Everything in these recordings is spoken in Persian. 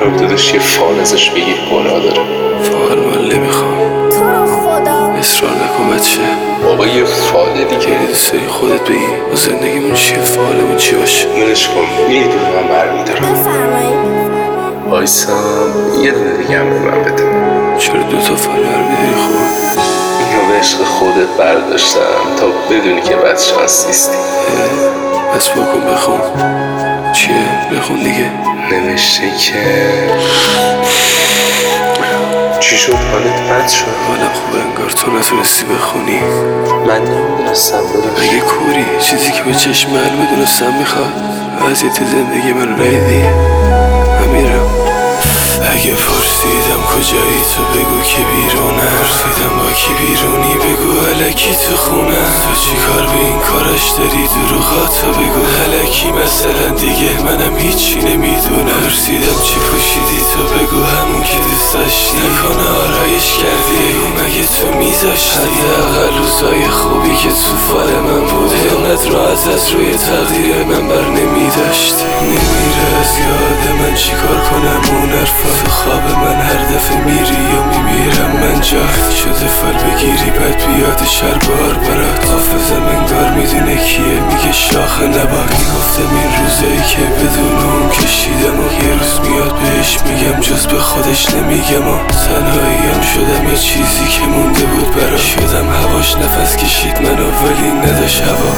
برام داداش یه فال ازش بگیر، گناه داره. فال مال نمیخوام، اصرار نکن بچه. بابا یه فاله دیگه. یه دوست داری خودت بگی و زندگیمون چیه، فالمون چی باشه. منش کن، میدونی من برمیدارم. وایسام یه دونه دیگه هم به من بده. چرا 2 تا فال برمیداری؟ خوب اینو به عشق خودت برداشتم تا بدونی که بدشانس نیستی. پس بکن بخون. چیه؟ بخون دیگه. نوشته که چی شد؟ حالت بد شد؟ حالم خوبه انگار. تو نتونستی بخونی؟ من نمیدونستم داداش. اگه کوری چیزی که به چشم معلومه دونستم میخواد. وضعیت زندگی من ریدی. من میرم. اگه پرسیدم کجایی تو بگو که بیرونه. پرسیدم با کی بیرونی بگو الکی تو خونه. تو چی کار به این کارش داری؟ دروغاتو بگو الکی. مثلا دیگه منم هیچی نمیدونم. پرسیدم چی پوشیدی تو بگو همون که دوست داشتی. نکنه آرایش کردی اون مگه تو میذاشتی؟ حداقل روزای خوبی که تو فال من بود اینقدر راحت از روی تقدیر من بر نمیداشتی. نمیره از یاد من چیکار کنم اون حرفا. تو خواب من هر دفعه میری یا میمیرم من جاهد شده فال بگیری بعد بیاد شر بار برات. حافظم انگار میدونه کیه میگه شاخ نبار. میگفتم این روزایی که بدون اون کشیدم و یه روز میاد بهش میگم جز به خودش نمیگم و تنهاییم شدم یه چیزی که مونده بود برا. شدم هواش نفس کشید منو ولی نداشت هوا.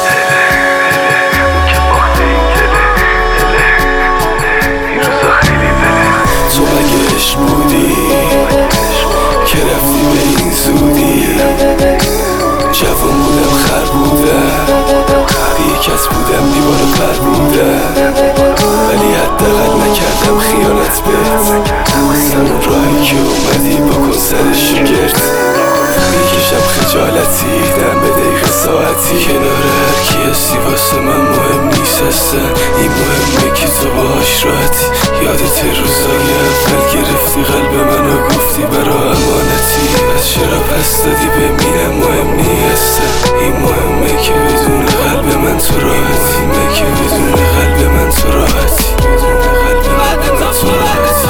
تو مگه عشق بودی که رفتی به این زودی؟ جوان بودم خر بودم بی کس بودم دیوار پر بودم ولی حداقل نکردم خیانت بهت. همون راهی که اومدی بکن سرش گرد. میکشم خجالتی دم به دقیقه ساعتی. کنار هر کی هستی واسه من مهم نیست اصلا. این مهمه که تو باهاش راحتی. یادت روزای اول گرفتی قلب منو گفتی برا امانتی. از چرا پس دادی بمیرم مهم نیست. این مهمه که بدون قلب من تو راحتی. مهمه که بدون قلب من تو راحتی. بدون قلب من تو راحتی.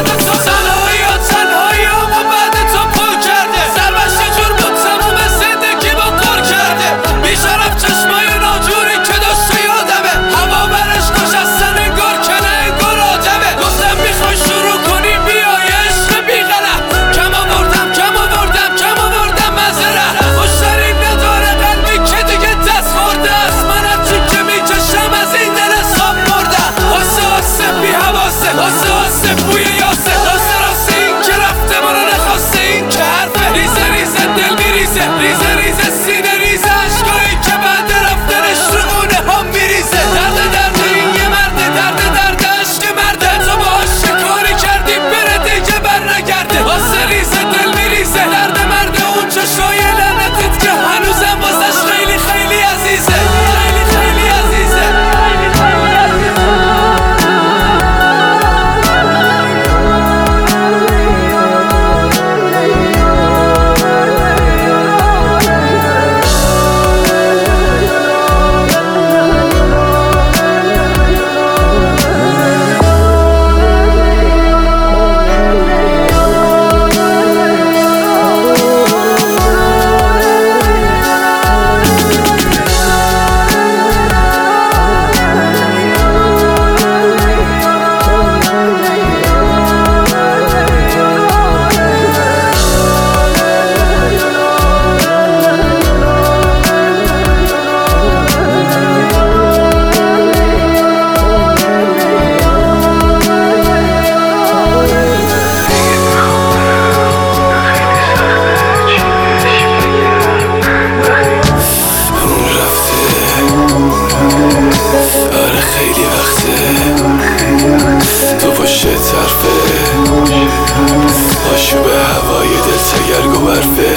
آشوب هوای دل تگرگ و برفه.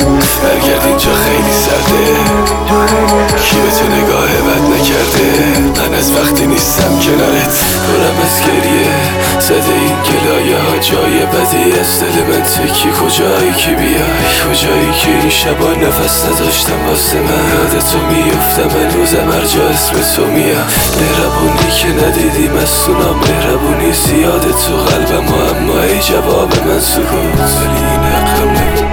برگرد اینجا خیلی سرده. کی به تو نگاه بد نکرده؟ من از وقتی نیستم کنارت پرم از گریه. زده این گلایه ها جای بدی از دل من تکی. کجایی که بیای، کجایی که این شبا نفس نداشتم واسه من. یادتو میفتم هنوزم هر جا اسم تو میام. مهربونی که ندیدیم از سونا، مهربونی زیاده تو قلبم، اما ای جواب من سکوت. ولی این حقم نبود.